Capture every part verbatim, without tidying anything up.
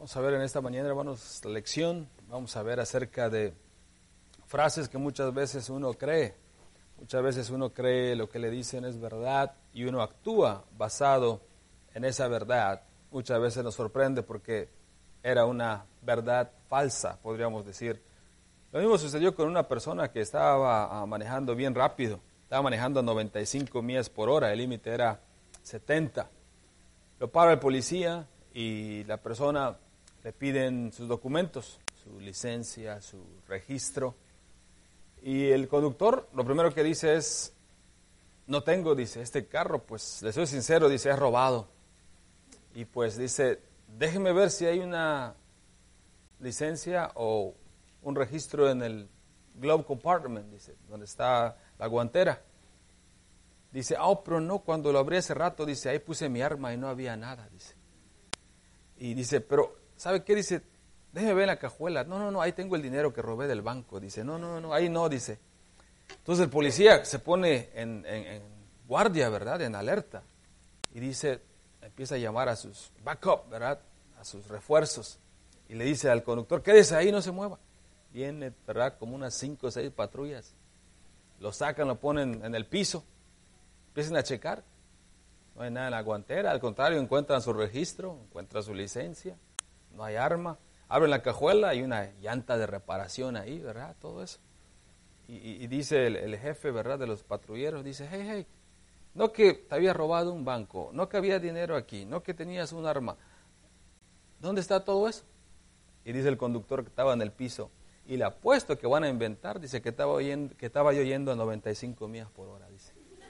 Vamos a ver en esta mañana, hermanos, la lección. Vamos a ver acerca de frases que muchas veces uno cree. Muchas veces uno cree lo que le dicen es verdad y uno actúa basado en esa verdad. Muchas veces nos sorprende porque era una verdad falsa, podríamos decir. Lo mismo sucedió con una persona que estaba uh, manejando bien rápido. Estaba manejando a noventa y cinco millas por hora, el límite era setenta. Lo para el policía y la persona le piden sus documentos, su licencia, su registro. Y el conductor lo primero que dice es, no tengo, dice, este carro, pues le soy sincero, dice, es robado. Y pues dice, déjeme ver si hay una licencia o un registro en el glove compartment, dice, donde está la guantera. Dice, ah, oh, pero no, cuando lo abrí hace rato, dice, ahí puse mi arma y no había nada, dice. Y dice, pero, ¿sabe qué? Dice, déjeme ver la cajuela. No, no, no, ahí tengo el dinero que robé del banco. Dice, no, no, no, ahí no, dice. Entonces el policía se pone en, en, en guardia, ¿verdad? En alerta. Y dice, empieza a llamar a sus backup, ¿verdad? A sus refuerzos. Y le dice al conductor, quédese ahí, no se mueva. Viene, ¿verdad? Como unas cinco o seis patrullas. Lo sacan, lo ponen en el piso. Empiezan a checar. No hay nada en la guantera. Al contrario, encuentran su registro, encuentran su licencia. No hay arma. Abren la cajuela, hay una llanta de reparación ahí, ¿verdad? Todo eso. Y, y, y dice el, el jefe, ¿verdad? De los patrulleros, dice, hey, hey, no que te había robado un banco, no que había dinero aquí, no que tenías un arma. ¿Dónde está todo eso? Y dice el conductor que estaba en el piso. Y le apuesto que van a inventar, dice que estaba, oyendo, que estaba yo yendo a noventa y cinco millas por hora, dice.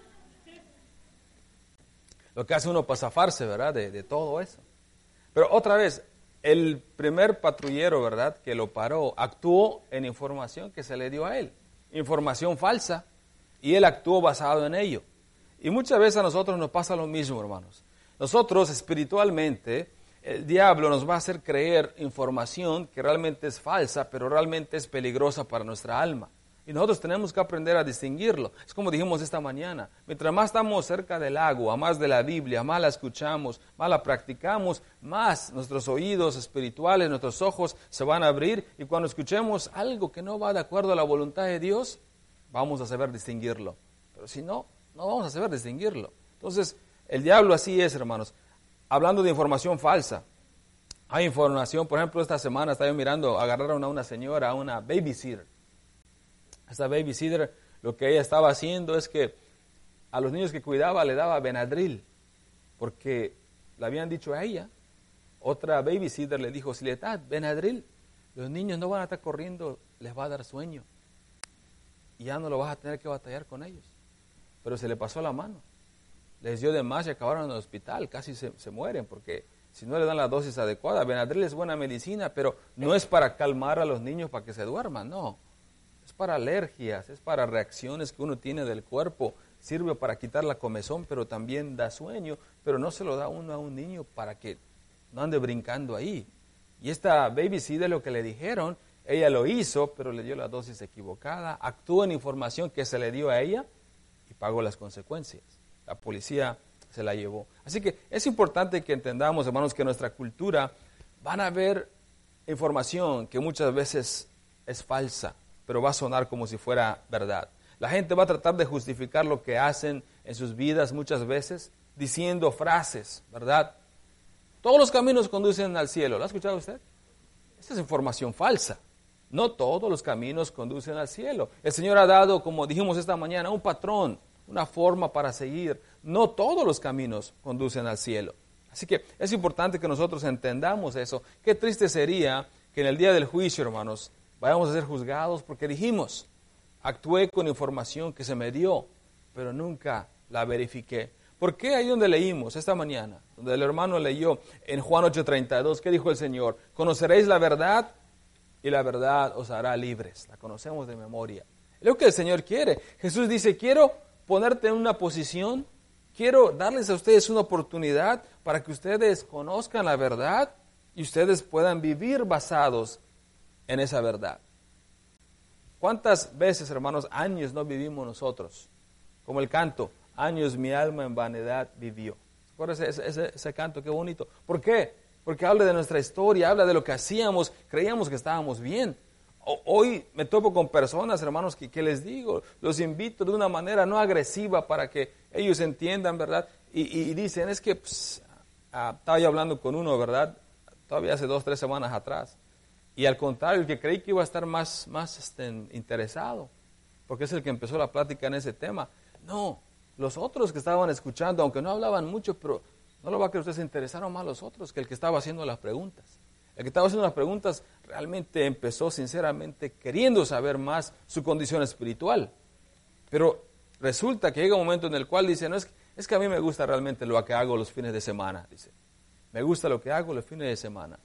Lo que hace uno para zafarse, ¿verdad? De, de todo eso. Pero otra vez, el primer patrullero, ¿verdad?, que lo paró, actuó en información que se le dio a él. Información falsa, y él actuó basado en ello. Y muchas veces a nosotros nos pasa lo mismo, hermanos. Nosotros, espiritualmente, el diablo nos va a hacer creer información que realmente es falsa, pero realmente es peligrosa para nuestra alma. Y nosotros tenemos que aprender a distinguirlo. Es como dijimos esta mañana, mientras más estamos cerca del agua, más de la Biblia, más la escuchamos, más la practicamos, más nuestros oídos espirituales, nuestros ojos se van a abrir, y cuando escuchemos algo que no va de acuerdo a la voluntad de Dios, vamos a saber distinguirlo. Pero si no, no vamos a saber distinguirlo. Entonces, el diablo así es, hermanos. Hablando de información falsa, hay información, por ejemplo, esta semana estaba yo mirando, agarraron a una señora, a una babysitter. Esta babysitter, lo que ella estaba haciendo es que a los niños que cuidaba le daba Benadryl, porque le habían dicho a ella, otra babysitter le dijo, si le das Benadryl, los niños no van a estar corriendo, les va a dar sueño, y ya no lo vas a tener que batallar con ellos. Pero se le pasó la mano, les dio de más y acabaron en el hospital, casi se, se mueren, porque si no le dan la dosis adecuada. Benadryl es buena medicina, pero no es para calmar a los niños para que se duerman, no. Es para alergias, es para reacciones que uno tiene del cuerpo, sirve para quitar la comezón, pero también da sueño, pero no se lo da uno a un niño para que no ande brincando ahí. Y esta babysitter, lo que le dijeron, ella lo hizo, pero le dio la dosis equivocada, actuó en información que se le dio a ella y pagó las consecuencias. La policía se la llevó. Así que es importante que entendamos, hermanos, que en nuestra cultura van a haber información que muchas veces es falsa, pero va a sonar como si fuera verdad. La gente va a tratar de justificar lo que hacen en sus vidas muchas veces, diciendo frases, ¿verdad? Todos los caminos conducen al cielo. ¿Lo ha escuchado usted? Esta es información falsa. No todos los caminos conducen al cielo. El Señor ha dado, como dijimos esta mañana, un patrón, una forma para seguir. No todos los caminos conducen al cielo. Así que es importante que nosotros entendamos eso. Qué triste sería que en el día del juicio, hermanos, vayamos a ser juzgados porque dijimos, actué con información que se me dio, pero nunca la verifiqué. ¿Por qué? Ahí donde leímos esta mañana, donde el hermano leyó en Juan ocho treinta y dos, ¿qué dijo el Señor? Conoceréis la verdad y la verdad os hará libres. La conocemos de memoria. Es lo que el Señor quiere. Jesús dice, quiero ponerte en una posición, quiero darles a ustedes una oportunidad para que ustedes conozcan la verdad y ustedes puedan vivir basados en esa verdad. ¿Cuántas veces, hermanos, años no vivimos nosotros? Como el canto, años mi alma en vanidad vivió. ¿Se acuerdan ese, ese, ese canto? Qué bonito. ¿Por qué? porque habla de nuestra historia, habla de lo que hacíamos, creíamos que estábamos bien. O, hoy me topo con personas, hermanos, que, que les digo, los invito de una manera no agresiva para que ellos entiendan, ¿verdad? Y, y, y dicen, es que pues, ah, estaba yo hablando con uno, ¿verdad? Todavía hace dos, tres semanas atrás. Y al contrario, el que creí que iba a estar más, más este, interesado, porque es el que empezó la plática en ese tema. No, los otros que estaban escuchando, aunque no hablaban mucho, pero no lo va a creer usted, se interesaron más los otros que el que estaba haciendo las preguntas. El que estaba haciendo las preguntas realmente empezó sinceramente queriendo saber más su condición espiritual. Pero resulta que llega un momento en el cual dice, no, es, es que a mí me gusta realmente lo que hago los fines de semana, dice. Me gusta lo que hago los fines de semana.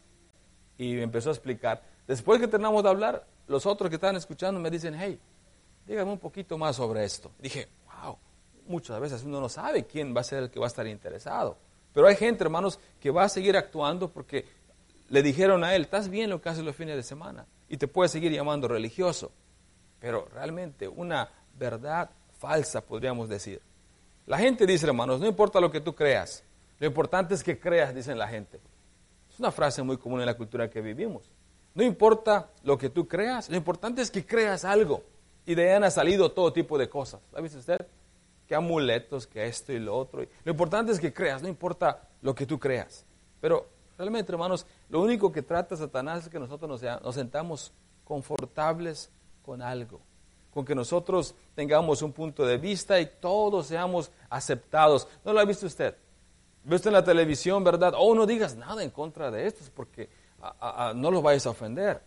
Y me empezó a explicar. Después que terminamos de hablar, los otros que estaban escuchando me dicen, hey, dígame un poquito más sobre esto. Dije, wow, muchas veces uno no sabe quién va a ser el que va a estar interesado. Pero hay gente, hermanos, que va a seguir actuando porque le dijeron a él, estás bien lo que haces los fines de semana. Y te puede seguir llamando religioso. Pero realmente una verdad falsa, podríamos decir. La gente dice, hermanos, no importa lo que tú creas, lo importante es que creas, dicen la gente. Es una frase muy común en la cultura que vivimos. No importa lo que tú creas, lo importante es que creas algo. Y de ahí han salido todo tipo de cosas. ¿La ha visto usted? Que amuletos, que esto y lo otro. Lo importante es que creas, no importa lo que tú creas. Pero realmente, hermanos, lo único que trata Satanás es que nosotros nos, nos sentamos confortables con algo. Con que nosotros tengamos un punto de vista y todos seamos aceptados. ¿No lo ha visto usted? ¿Ve usted en la televisión, verdad? Oh, no digas nada en contra de estos porque a, a, a, no los vayas a ofender.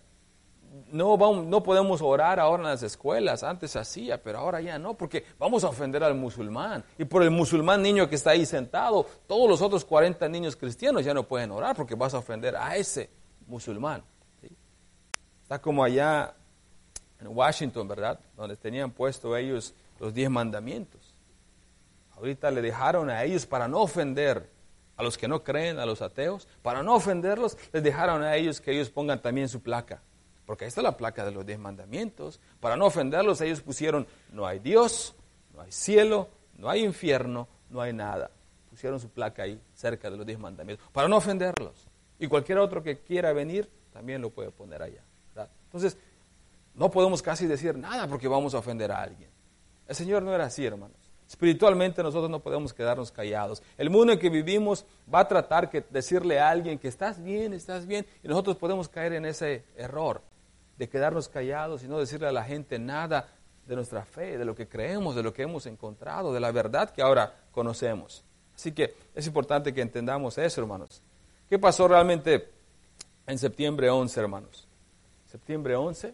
No, vamos, no podemos orar ahora en las escuelas, antes se hacía, pero ahora ya no, porque vamos a ofender al musulmán. Y por el musulmán niño que está ahí sentado, todos los otros cuarenta niños cristianos ya no pueden orar porque vas a ofender a ese musulmán. ¿Sí? Está como allá en Washington, ¿verdad? Donde tenían puesto ellos los diez mandamientos. Ahorita le dejaron a ellos para no ofender a los que no creen, a los ateos, para no ofenderlos, les dejaron a ellos que ellos pongan también su placa. Porque ahí está la placa de los diez mandamientos. Para no ofenderlos, ellos pusieron, no hay Dios, no hay cielo, no hay infierno, no hay nada. Pusieron su placa ahí, cerca de los diez mandamientos, para no ofenderlos. Y cualquier otro que quiera venir, también lo puede poner allá, ¿verdad? Entonces, no podemos casi decir nada porque vamos a ofender a alguien. El Señor no era así, hermanos. Espiritualmente nosotros no podemos quedarnos callados. El mundo en que vivimos va a tratar de decirle a alguien que estás bien, estás bien, y nosotros podemos caer en ese error de quedarnos callados y no decirle a la gente nada de nuestra fe, de lo que creemos, de lo que hemos encontrado, de la verdad que ahora conocemos. Así que es importante que entendamos eso, hermanos. ¿Qué pasó realmente en septiembre once, hermanos? Septiembre once,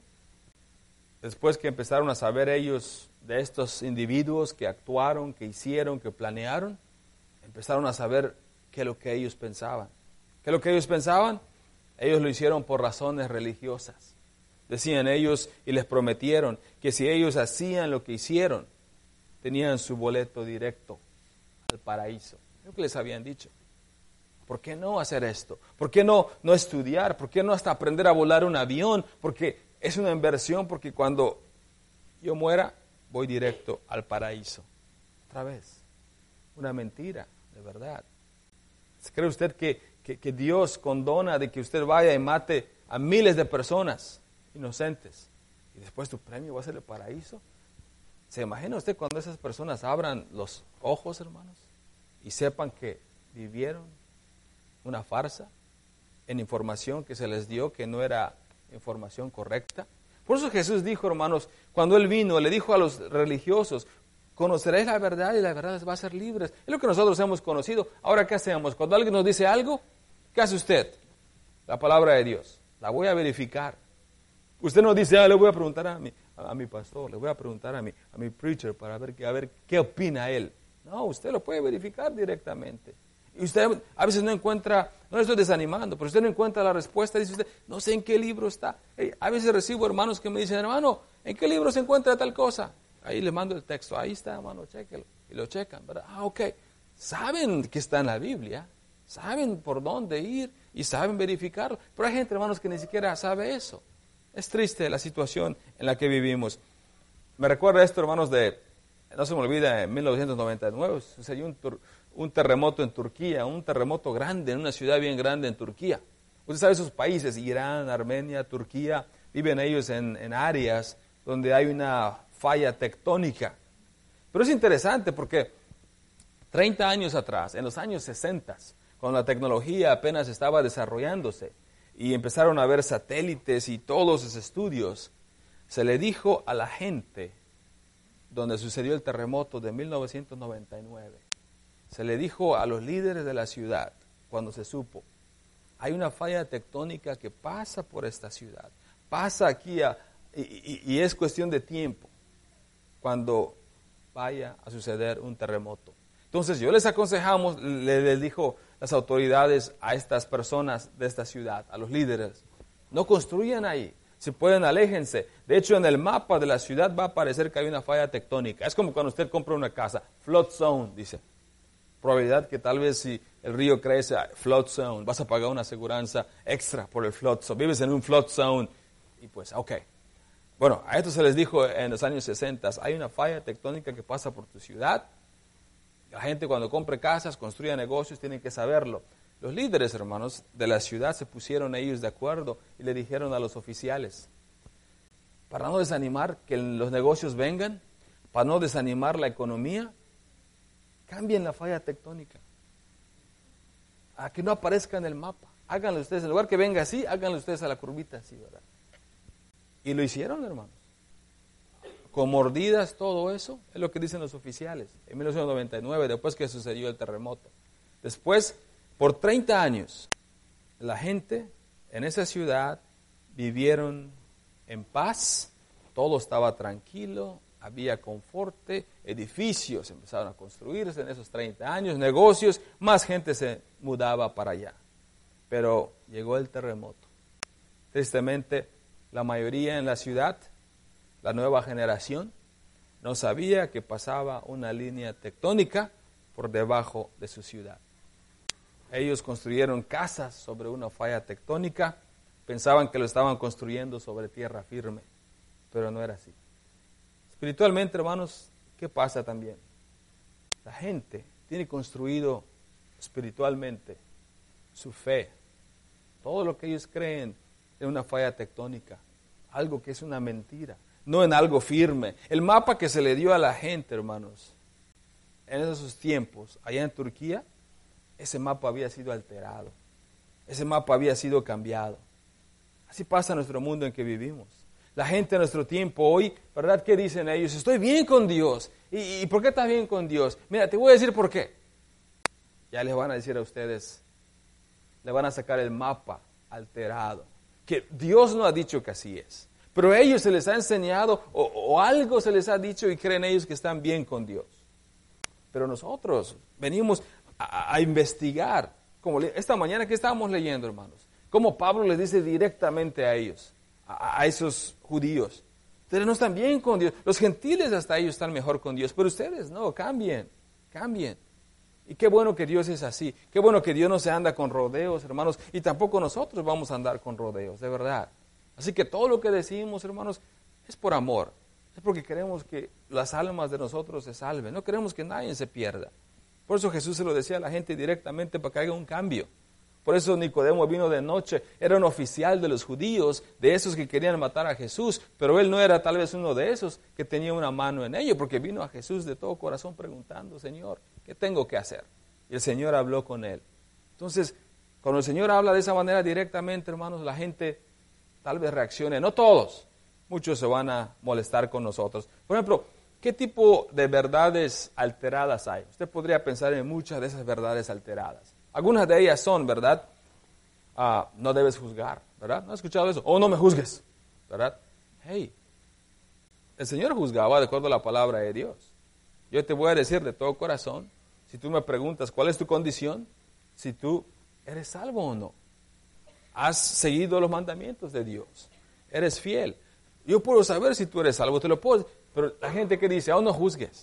después que empezaron a saber ellos de estos individuos que actuaron, que hicieron, que planearon, empezaron a saber qué es lo que ellos pensaban. ¿Qué es lo que ellos pensaban? Ellos lo hicieron por razones religiosas. Decían ellos y les prometieron que si ellos hacían lo que hicieron, tenían su boleto directo al paraíso. Es lo que les habían dicho. ¿Por qué no hacer esto? ¿Por qué no, no estudiar? ¿Por qué no hasta aprender a volar un avión? Porque es una inversión, porque cuando yo muera, voy directo al paraíso. Otra vez, una mentira, de verdad. ¿Cree usted que, que, que Dios condona de que usted vaya y mate a miles de personas inocentes y después tu premio va a ser el paraíso? ¿Se imagina usted cuando esas personas abran los ojos, hermanos, y sepan que vivieron una farsa en información que se les dio que no era información correcta? Por eso Jesús dijo, hermanos, cuando Él vino, le dijo a los religiosos, conoceréis la verdad y la verdad les va a hacer libres. Es lo que nosotros hemos conocido. Ahora, ¿qué hacemos? Cuando alguien nos dice algo, ¿qué hace usted? La palabra de Dios. La voy a verificar. Usted no dice, ah, le voy a preguntar a mi, a, a mi pastor, le voy a preguntar a mi, a mi preacher para ver, a ver qué opina él. No, usted lo puede verificar directamente. Y usted a veces no encuentra, no le estoy desanimando, pero usted no encuentra la respuesta, dice usted, no sé en qué libro está. Hey, a veces recibo hermanos que me dicen, hermano, ¿en qué libro se encuentra tal cosa? Ahí le mando el texto, ahí está, hermano, chéquelo. Y lo checan, ¿verdad? Ah, ok. Saben que está en la Biblia, saben por dónde ir y saben verificarlo. Pero hay gente, hermanos, que ni siquiera sabe eso. Es triste la situación en la que vivimos. Me recuerda esto, hermanos, de, no se me olvida, en mil novecientos noventa y nueve sucedió un, un terremoto en Turquía, un terremoto grande, en una ciudad bien grande en Turquía. Usted sabe esos países, Irán, Armenia, Turquía, viven ellos en, en áreas donde hay una falla tectónica. Pero es interesante porque treinta años atrás, en los años sesenta, cuando la tecnología apenas estaba desarrollándose y empezaron a haber satélites y todos esos estudios, se le dijo a la gente donde sucedió el terremoto de mil novecientos noventa y nueve, se le dijo a los líderes de la ciudad, cuando se supo, hay una falla tectónica que pasa por esta ciudad, pasa aquí a, y, y, y es cuestión de tiempo cuando vaya a suceder un terremoto. Entonces yo les aconsejamos, les, les dijo las autoridades a estas personas de esta ciudad, a los líderes, no construyan ahí, si pueden aléjense. De hecho en el mapa de la ciudad va a aparecer que hay una falla tectónica. Es como cuando usted compra una casa, flood zone, dice. Probabilidad que tal vez si el río crece, flood zone, vas a pagar una aseguranza extra por el flood zone. Vives en un flood zone y pues, ok. Bueno, a esto se les dijo en los años sesenta, hay una falla tectónica que pasa por tu ciudad. La gente cuando compre casas, construya negocios, tienen que saberlo. Los líderes, hermanos, de la ciudad se pusieron ellos de acuerdo y le dijeron a los oficiales, para no desanimar que los negocios vengan, para no desanimar la economía, cambien la falla tectónica, a que no aparezca en el mapa. Háganlo ustedes, en lugar que venga así, háganlo ustedes a la curvita así, ¿verdad? Y lo hicieron, hermanos. Con mordidas, todo eso, es lo que dicen los oficiales. En mil novecientos noventa y nueve, después que sucedió el terremoto. Después, por treinta años, la gente en esa ciudad vivieron en paz, todo estaba tranquilo, había confort, edificios empezaron a construirse en esos treinta años, negocios, más gente se mudaba para allá. Pero llegó el terremoto. Tristemente, la mayoría en la ciudad, la nueva generación, no sabía que pasaba una línea tectónica por debajo de su ciudad. Ellos construyeron casas sobre una falla tectónica, pensaban que lo estaban construyendo sobre tierra firme, pero no era así. Espiritualmente, hermanos, ¿qué pasa también? La gente tiene construido espiritualmente su fe, todo lo que ellos creen en una falla tectónica, algo que es una mentira, no en algo firme. El mapa que se le dio a la gente, hermanos, en esos tiempos, allá en Turquía, ese mapa había sido alterado, ese mapa había sido cambiado. Así pasa en nuestro mundo en que vivimos. La gente de nuestro tiempo hoy, ¿verdad? ¿Qué dicen ellos? Estoy bien con Dios. ¿Y, y por qué estás bien con Dios? Mira, te voy a decir por qué. Ya les van a decir a ustedes, le van a sacar el mapa alterado, que Dios no ha dicho que así es. Pero a ellos se les ha enseñado o, o algo se les ha dicho y creen ellos que están bien con Dios. Pero nosotros venimos a, a investigar. Como esta mañana que estábamos leyendo, hermanos, como Pablo les dice directamente a ellos, a, a esos judíos, ustedes no están bien con Dios. Los gentiles hasta ellos están mejor con Dios, pero ustedes no, cambien, cambien. Y qué bueno que Dios es así, qué bueno que Dios no se anda con rodeos, hermanos, y tampoco nosotros vamos a andar con rodeos, de verdad. Así que todo lo que decimos, hermanos, es por amor, es porque queremos que las almas de nosotros se salven, no queremos que nadie se pierda. Por eso Jesús se lo decía a la gente directamente para que haga un cambio. Por eso Nicodemo vino de noche, era un oficial de los judíos, de esos que querían matar a Jesús, pero él no era tal vez uno de esos que tenía una mano en ello, porque vino a Jesús de todo corazón preguntando, Señor, ¿qué tengo que hacer? Y el Señor habló con él. Entonces, cuando el Señor habla de esa manera directamente, hermanos, la gente tal vez reaccione, no todos, muchos se van a molestar con nosotros. Por ejemplo, ¿qué tipo de verdades alteradas hay? Usted podría pensar en muchas de esas verdades alteradas. Algunas de ellas son, ¿verdad? Ah, no debes juzgar, ¿verdad? ¿No has escuchado eso? O no me juzgues, ¿verdad? Hey, el Señor juzgaba de acuerdo a la palabra de Dios. Yo te voy a decir de todo corazón, si tú me preguntas cuál es tu condición, si tú eres salvo o no. Has seguido los mandamientos de Dios, eres fiel. Yo puedo saber si tú eres salvo, te lo puedo, pero la gente que dice, oh, no juzgues.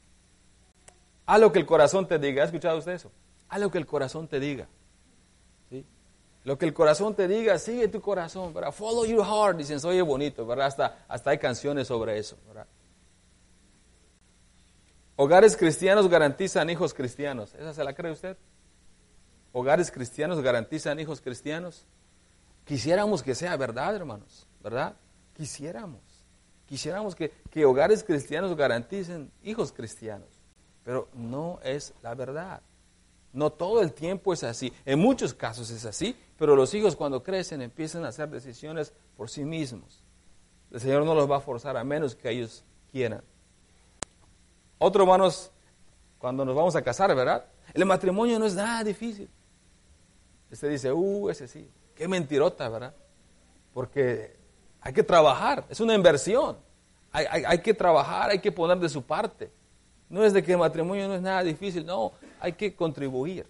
Haz lo que el corazón te diga. ¿Ha escuchado usted eso? Haz lo que el corazón te diga. ¿Sí? Lo que el corazón te diga, sigue tu corazón, ¿verdad? Follow your heart, dicen, oye bonito, ¿verdad? Hasta, hasta hay canciones sobre eso, ¿verdad? Hogares cristianos garantizan hijos cristianos. ¿Esa se la cree usted? Hogares cristianos garantizan hijos cristianos. Quisiéramos que sea verdad, hermanos, ¿verdad? Quisiéramos. Quisiéramos que, que hogares cristianos garanticen hijos cristianos. Pero no es la verdad. No todo el tiempo es así. En muchos casos es así, pero los hijos cuando crecen empiezan a hacer decisiones por sí mismos. El Señor no los va a forzar a menos que ellos quieran. Otro, hermanos, cuando nos vamos a casar, ¿verdad? El matrimonio no es nada difícil. Usted dice, uh, ese sí. Qué mentirota, ¿verdad? Porque hay que trabajar, es una inversión. Hay, hay, hay que trabajar, hay que poner de su parte. No es de que el matrimonio no es nada difícil, no, hay que contribuir.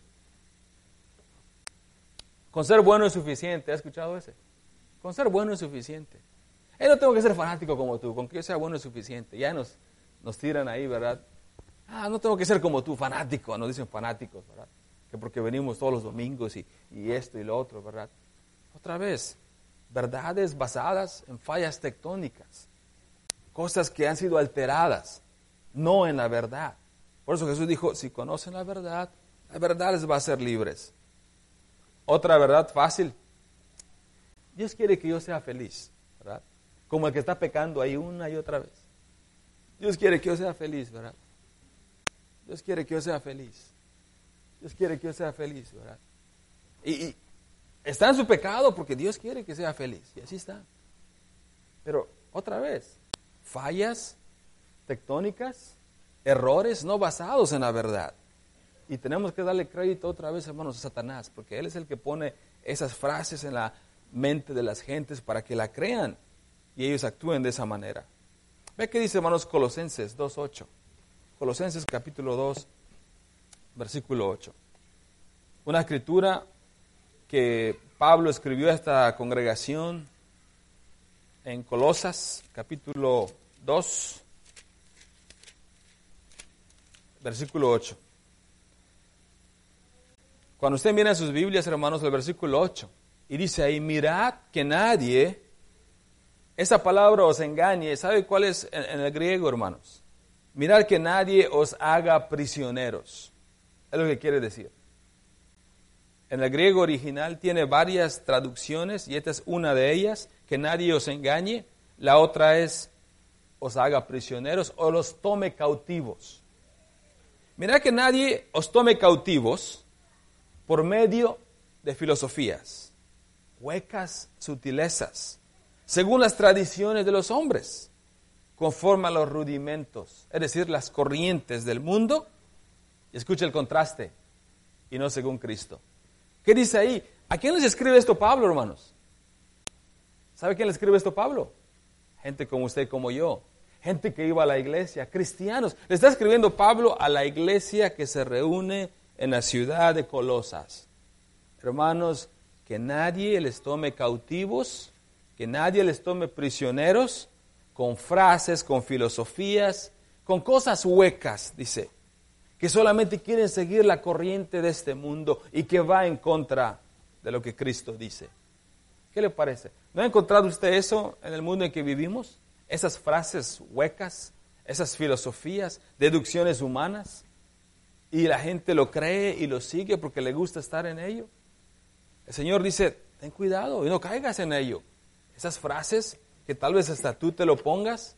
Con ser bueno es suficiente, ¿has escuchado ese? Con ser bueno es suficiente. Eh, no tengo que ser fanático como tú, con que yo sea bueno es suficiente. Ya nos, nos tiran ahí, ¿verdad? Ah, no tengo que ser como tú, fanático, nos dicen fanáticos, ¿verdad? Que porque venimos todos los domingos y, y esto y lo otro, ¿verdad? Otra vez, verdades basadas en fallas tectónicas, cosas que han sido alteradas, no en la verdad. Por eso Jesús dijo, si conocen la verdad, la verdad les va a hacer libres. Otra verdad fácil, Dios quiere que yo sea feliz, ¿verdad? Como el que está pecando ahí una y otra vez. Dios quiere que yo sea feliz, ¿verdad? Dios quiere que yo sea feliz. Dios quiere que yo sea feliz, ¿verdad? Y, y está en su pecado porque Dios quiere que sea feliz. Y así está. Pero otra vez, fallas tectónicas, errores no basados en la verdad. Y tenemos que darle crédito otra vez, hermanos, a Satanás, porque él es el que pone esas frases en la mente de las gentes para que la crean y ellos actúen de esa manera. Ve qué dice, hermanos, Colosenses dos ocho. Colosenses capítulo dos, versículo ocho. Una escritura que Pablo escribió a esta congregación en Colosas, capítulo dos, versículo ocho. Cuando usted mira en sus Biblias, hermanos, el versículo ocho, y dice ahí, mirad que nadie, esa palabra os engañe. ¿Sabe cuál es en, en el griego, hermanos? Mirad que nadie os haga prisioneros. Es lo que quiere decir. En el griego original tiene varias traducciones y esta es una de ellas, que nadie os engañe. La otra es, os haga prisioneros o los tome cautivos. Mirad que nadie os tome cautivos por medio de filosofías, huecas sutilezas, según las tradiciones de los hombres, conforme a los rudimentos, es decir, las corrientes del mundo. Y escucha el contraste, y no según Cristo. ¿Qué dice ahí? ¿A quién les escribe esto Pablo, hermanos? ¿Sabe quién le escribe esto Pablo? Gente como usted y como yo. Gente que iba a la iglesia, cristianos. Le está escribiendo Pablo a la iglesia que se reúne en la ciudad de Colosas. Hermanos, que nadie les tome cautivos, que nadie les tome prisioneros, con frases, con filosofías, con cosas huecas, dice, que solamente quieren seguir la corriente de este mundo y que va en contra de lo que Cristo dice. ¿Qué le parece? ¿No ha encontrado usted eso en el mundo en que vivimos? Esas frases huecas, esas filosofías, deducciones humanas, y la gente lo cree y lo sigue porque le gusta estar en ello. El Señor dice, ten cuidado y no caigas en ello. Esas frases que tal vez hasta tú te lo pongas.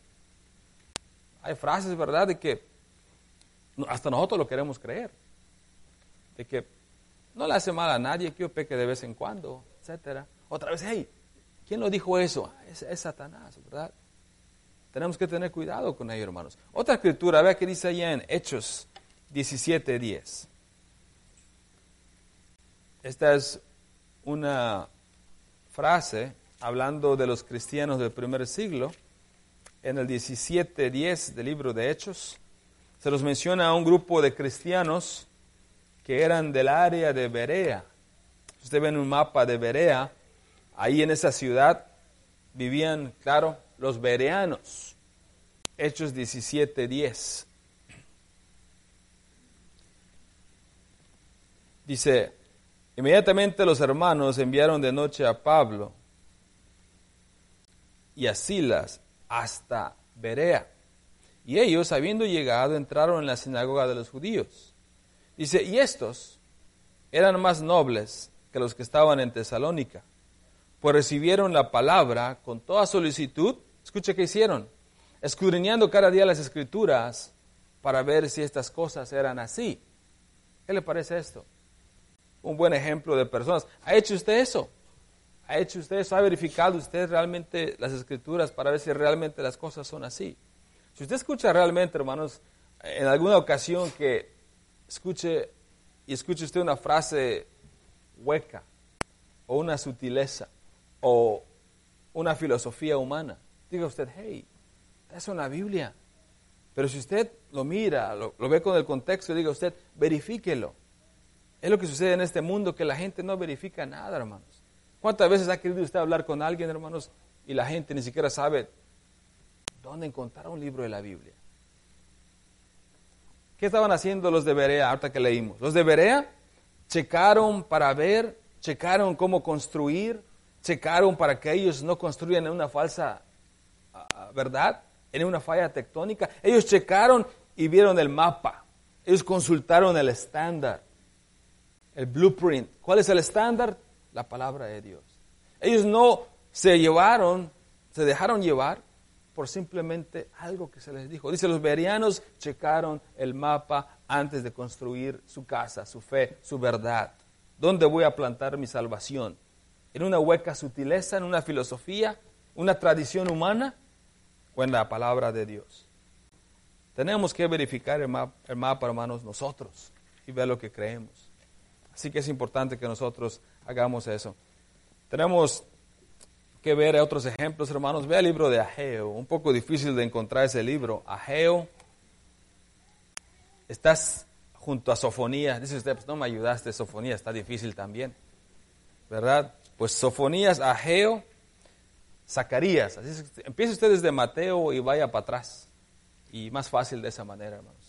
Hay frases, ¿verdad?, de que hasta nosotros lo queremos creer. De que no le hace mal a nadie que yo peque de vez en cuando, etcétera. Otra vez, hey, ¿quién lo dijo eso? Es, es Satanás, ¿verdad? Tenemos que tener cuidado con ello, hermanos. Otra escritura, vea que dice allá en Hechos diecisiete diez. Esta es una frase hablando de los cristianos del primer siglo. En el diecisiete diez del libro de Hechos se los menciona a un grupo de cristianos que eran del área de Berea. Si usted ve en un mapa de Berea, ahí en esa ciudad vivían, claro, los bereanos. Hechos diecisiete diez. Dice, inmediatamente los hermanos enviaron de noche a Pablo y a Silas hasta Berea, Y ellos, habiendo llegado, entraron en la sinagoga de los judíos. Dice, y estos eran más nobles que los que estaban en Tesalónica, pues recibieron la palabra con toda solicitud. Escuche qué hicieron, escudriñando cada día las Escrituras para ver si estas cosas eran así. ¿Qué le parece esto? Un buen ejemplo de personas. ¿Ha hecho usted eso? ¿Ha hecho usted eso? ¿Ha verificado usted realmente las Escrituras para ver si realmente las cosas son así? Si usted escucha realmente, hermanos, en alguna ocasión que escuche y escuche usted una frase hueca o una sutileza o una filosofía humana, diga usted, hey, es una Biblia. Pero si usted lo mira, lo, lo ve con el contexto, diga usted, verifíquelo. Es lo que sucede en este mundo, que la gente no verifica nada, hermanos. ¿Cuántas veces ha querido usted hablar con alguien, hermanos, y la gente ni siquiera sabe dónde encontrar un libro de la Biblia? ¿Qué estaban haciendo los de Berea ahorita que leímos? Los de Berea checaron para ver, checaron cómo construir, checaron para que ellos no construyan en una falsa uh, verdad, en una falla tectónica. Ellos checaron y vieron el mapa. Ellos consultaron el estándar, el blueprint. ¿Cuál es el estándar? La palabra de Dios. Ellos no se llevaron, se dejaron llevar por simplemente algo que se les dijo. Dice, los bereanos checaron el mapa antes de construir su casa, su fe, su verdad. ¿Dónde voy a plantar mi salvación? ¿En una hueca sutileza, en una filosofía, una tradición humana o en la palabra de Dios? Tenemos que verificar el mapa, el mapa, hermanos, nosotros y ver lo que creemos. Así que es importante que nosotros hagamos eso. Tenemos que ver otros ejemplos, hermanos. Ve el libro de Ageo, un poco difícil de encontrar ese libro. Ageo, estás junto a Sofonías. Dice usted, pues no me ayudaste, Sofonías, está difícil también, ¿verdad? Pues Sofonías, Ageo, Zacarías. Así es, empiece usted desde Mateo y vaya para atrás. Y más fácil de esa manera, hermanos.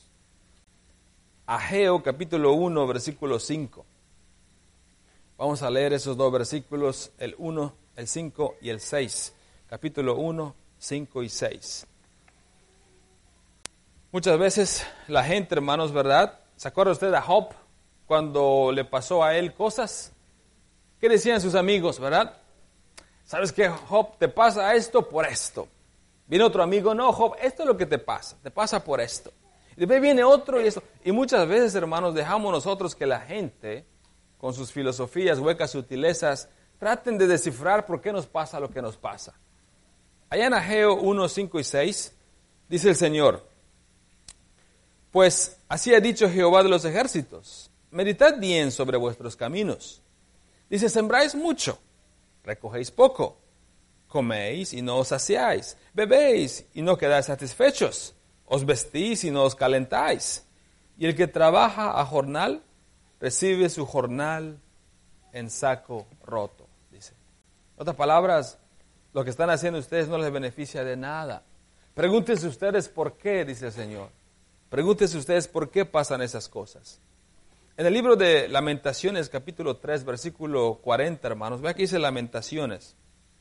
Ageo, capítulo uno, versículo cinco. Vamos a leer esos dos versículos, el uno, el cinco y el seis. Capítulo uno, cinco y seis. Muchas veces la gente, hermanos, ¿verdad? ¿Se acuerda usted de Job cuando le pasó a él cosas? ¿Qué decían sus amigos, verdad? ¿Sabes qué, Job? Te pasa esto por esto. Viene otro amigo, no, Job, esto es lo que te pasa. Te pasa por esto. Y después viene otro y esto. Y muchas veces, hermanos, dejamos nosotros que la gente, con sus filosofías, huecas, sutilezas, traten de descifrar por qué nos pasa lo que nos pasa. Allá en Ageo uno, cinco y seis, dice el Señor, pues así ha dicho Jehová de los ejércitos, meditad bien sobre vuestros caminos. Dice, sembráis mucho, recogéis poco, coméis y no os saciáis, bebéis y no quedáis satisfechos, os vestís y no os calentáis. Y el que trabaja a jornal, recibe su jornal en saco roto, dice. En otras palabras, lo que están haciendo ustedes no les beneficia de nada. Pregúntense ustedes por qué, dice el Señor. Pregúntense ustedes por qué pasan esas cosas. En el libro de Lamentaciones, capítulo tres, versículo cuarenta, hermanos, vea que dice Lamentaciones.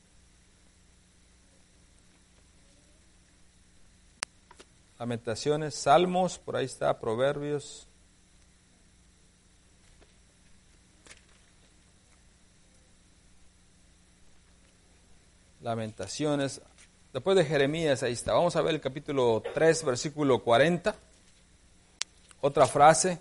Lamentaciones, Salmos, por ahí está, Proverbios. Lamentaciones, después de Jeremías, ahí está. Vamos a ver el capítulo tres, versículo cuarenta. Otra frase.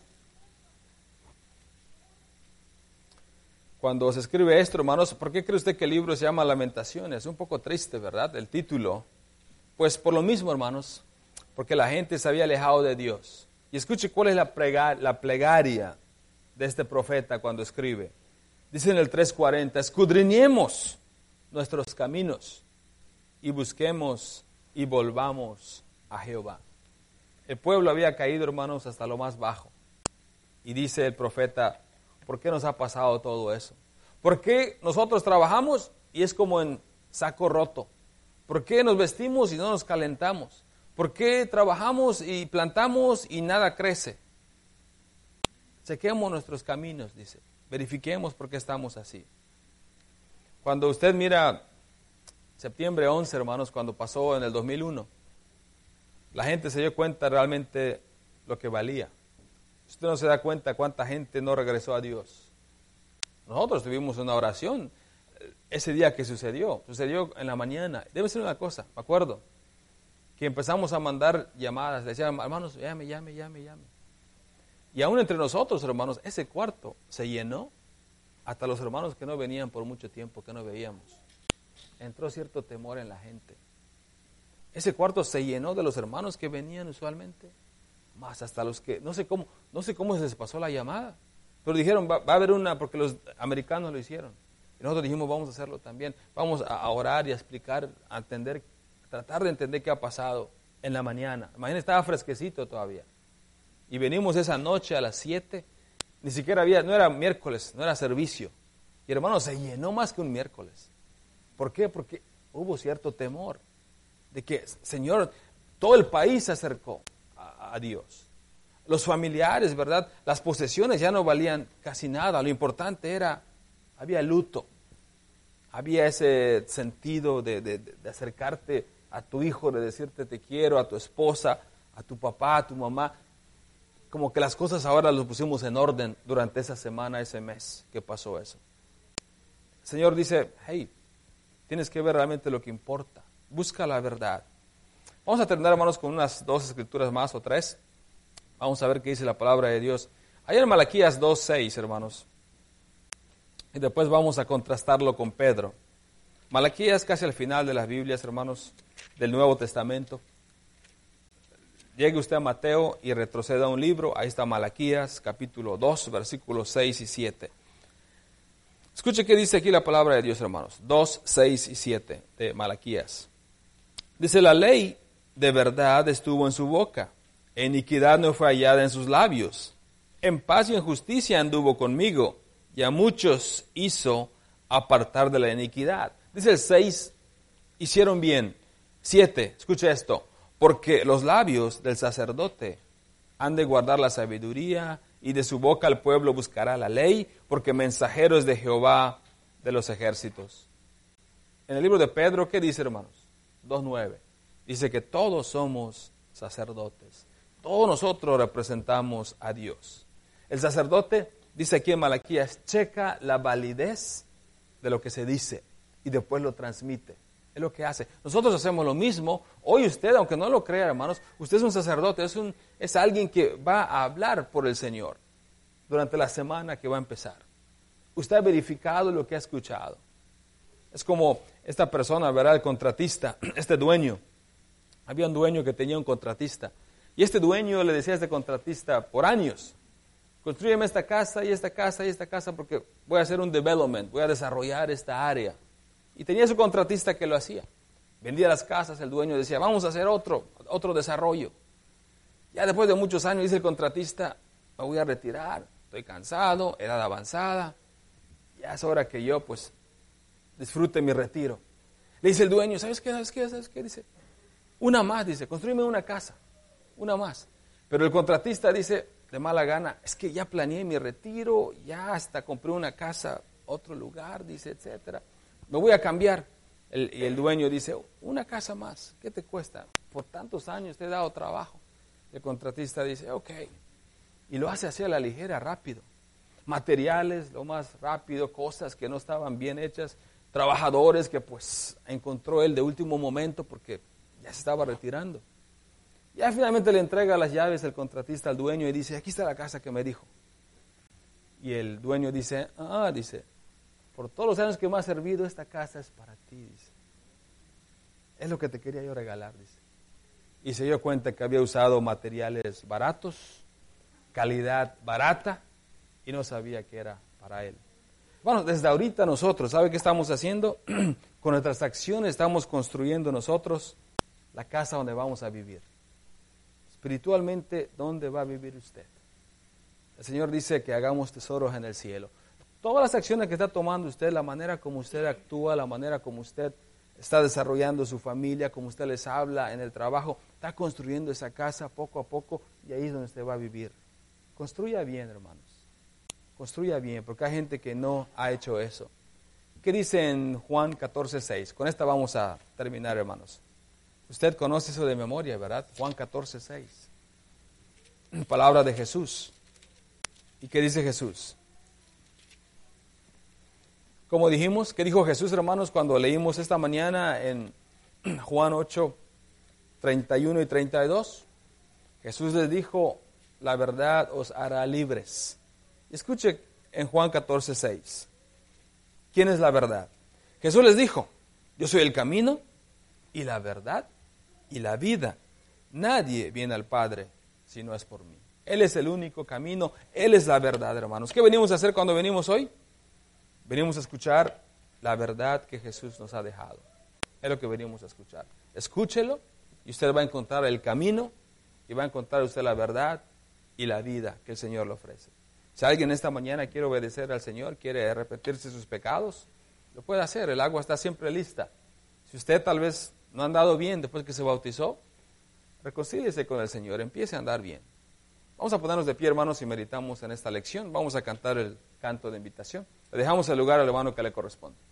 Cuando se escribe esto, hermanos, ¿por qué cree usted que el libro se llama Lamentaciones? Es un poco triste, ¿verdad? El título. Pues por lo mismo, hermanos, porque la gente se había alejado de Dios. Y escuche cuál es la, prega- la plegaria de este profeta cuando escribe. Dice en el tres cuarenta, escudriñemos nuestros caminos y busquemos y volvamos a Jehová. El pueblo había caído, hermanos, hasta lo más bajo. Y dice el profeta, ¿por qué nos ha pasado todo eso? ¿Por qué nosotros trabajamos y es como en saco roto? ¿Por qué nos vestimos y no nos calentamos? ¿Por qué trabajamos y plantamos y nada crece? Chequemos nuestros caminos, dice. Verifiquemos por qué estamos así. Cuando usted mira septiembre once, hermanos, cuando pasó en el dos mil uno, la gente se dio cuenta realmente lo que valía. Usted no se da cuenta cuánta gente no regresó a Dios. Nosotros tuvimos una oración ese día que sucedió. Sucedió en la mañana. Debe ser una cosa, me acuerdo, que empezamos a mandar llamadas. Le decían, hermanos, llame, llame, llame, llame. Y aún entre nosotros, hermanos, ese cuarto se llenó. Hasta los hermanos que no venían por mucho tiempo, que no veíamos. Entró cierto temor en la gente. Ese cuarto se llenó de los hermanos que venían usualmente. Más hasta los que, no sé cómo, no sé cómo se les pasó la llamada. Pero dijeron, va, va a haber una, porque los americanos lo hicieron. Y nosotros dijimos, vamos a hacerlo también. Vamos a, a orar y a explicar, a entender, tratar de entender qué ha pasado en la mañana. La mañana estaba fresquecito todavía. Y venimos esa noche a las siete. Ni siquiera había, no era miércoles, no era servicio. Y hermano, se llenó más que un miércoles. ¿Por qué? Porque hubo cierto temor de que, Señor, todo el país se acercó a, a Dios. Los familiares, ¿verdad? Las posesiones ya no valían casi nada. Lo importante era, había luto. Había ese sentido de, de, de acercarte a tu hijo, de decirte te quiero, a tu esposa, a tu papá, a tu mamá. Como que las cosas ahora las pusimos en orden durante esa semana, ese mes que pasó eso. El Señor dice, hey, tienes que ver realmente lo que importa. Busca la verdad. Vamos a terminar, hermanos, con unas dos escrituras más o tres. Vamos a ver qué dice la palabra de Dios. Ahí en Malaquías dos seis, hermanos. Y después vamos a contrastarlo con Pedro. Malaquías casi al final de las Biblias, hermanos, del Nuevo Testamento. Llegue usted a Mateo y retroceda un libro. Ahí está Malaquías, capítulo dos, versículos seis y siete. Escuche qué dice aquí la palabra de Dios, hermanos. dos, seis y siete de Malaquías. Dice, la ley de verdad estuvo en su boca. Iniquidad no fue hallada en sus labios. En paz y en justicia anduvo conmigo. Y a muchos hizo apartar de la iniquidad. Dice el seis, hicieron bien. siete, escuche esto. Porque los labios del sacerdote han de guardar la sabiduría, y de su boca el pueblo buscará la ley, porque mensajero es de Jehová de los ejércitos. En el libro de Pedro, ¿qué dice, hermanos? dos nueve. Dice que todos somos sacerdotes. Todos nosotros representamos a Dios. El sacerdote, dice aquí en Malaquías, checa la validez de lo que se dice y después lo transmite. Es lo que hace. Nosotros hacemos lo mismo. Hoy usted, aunque no lo crea, hermanos, usted es un sacerdote, es, un, es alguien que va a hablar por el Señor durante la semana que va a empezar. Usted ha verificado lo que ha escuchado. Es como esta persona, ¿verdad? El contratista, este dueño. Había un dueño que tenía un contratista. Y este dueño le decía a este contratista por años, construyeme esta casa y esta casa y esta casa porque voy a hacer un development, voy a desarrollar esta área. Y tenía su contratista que lo hacía. Vendía las casas, el dueño decía, vamos a hacer otro, otro desarrollo. Ya después de muchos años, dice el contratista, me voy a retirar, estoy cansado, edad avanzada, ya es hora que yo pues disfrute mi retiro. Le dice el dueño, ¿sabes qué? ¿Sabes qué? ¿Sabes qué? Dice, una más, dice, construyeme una casa, una más. Pero el contratista dice, de mala gana, es que ya planeé mi retiro, ya hasta compré una casa, otro lugar, dice, etcétera. Me voy a cambiar. El, y el dueño dice, una casa más, ¿qué te cuesta? Por tantos años te he dado trabajo. El contratista dice, ok. Y lo hace así a la ligera, rápido. Materiales, lo más rápido, cosas que no estaban bien hechas, trabajadores que pues encontró él de último momento porque ya se estaba retirando. Ya finalmente le entrega las llaves el contratista al dueño y dice, aquí está la casa que me dijo. Y el dueño dice, ah, dice, por todos los años que me ha servido, esta casa es para ti, dice. Es lo que te quería yo regalar, dice. Y se dio cuenta que había usado materiales baratos, calidad barata, y no sabía que era para él. Bueno, desde ahorita nosotros, ¿sabe qué estamos haciendo? Con nuestras acciones estamos construyendo nosotros la casa donde vamos a vivir. Espiritualmente, ¿dónde va a vivir usted? El Señor dice que hagamos tesoros en el cielo. Todas las acciones que está tomando usted, la manera como usted actúa, la manera como usted está desarrollando su familia, como usted les habla en el trabajo, está construyendo esa casa poco a poco y ahí es donde usted va a vivir. Construya bien, hermanos. Construya bien, porque hay gente que no ha hecho eso. ¿Qué dice en Juan catorce seis? Con esta vamos a terminar, hermanos. Usted conoce eso de memoria, ¿verdad? Juan catorce, seis. Palabra de Jesús. ¿Y qué dice Jesús? Como dijimos, ¿qué dijo Jesús, hermanos, cuando leímos esta mañana en Juan ocho, treinta y uno y treinta y dos? Jesús les dijo, la verdad os hará libres. Escuche en Juan catorce, seis. ¿Quién es la verdad? Jesús les dijo, yo soy el camino y la verdad y la vida. Nadie viene al Padre si no es por mí. Él es el único camino, Él es la verdad, hermanos. ¿Qué venimos a hacer cuando venimos hoy? Venimos a escuchar la verdad que Jesús nos ha dejado. Es lo que venimos a escuchar. Escúchelo y usted va a encontrar el camino y va a encontrar usted la verdad y la vida que el Señor le ofrece. Si alguien esta mañana quiere obedecer al Señor, quiere arrepentirse de sus pecados, lo puede hacer. El agua está siempre lista. Si usted tal vez no ha andado bien después que se bautizó, reconcíliese con el Señor, empiece a andar bien. Vamos a ponernos de pie, hermanos, y meditamos en esta lección. Vamos a cantar el canto de invitación. Le dejamos el lugar al hermano que le corresponde.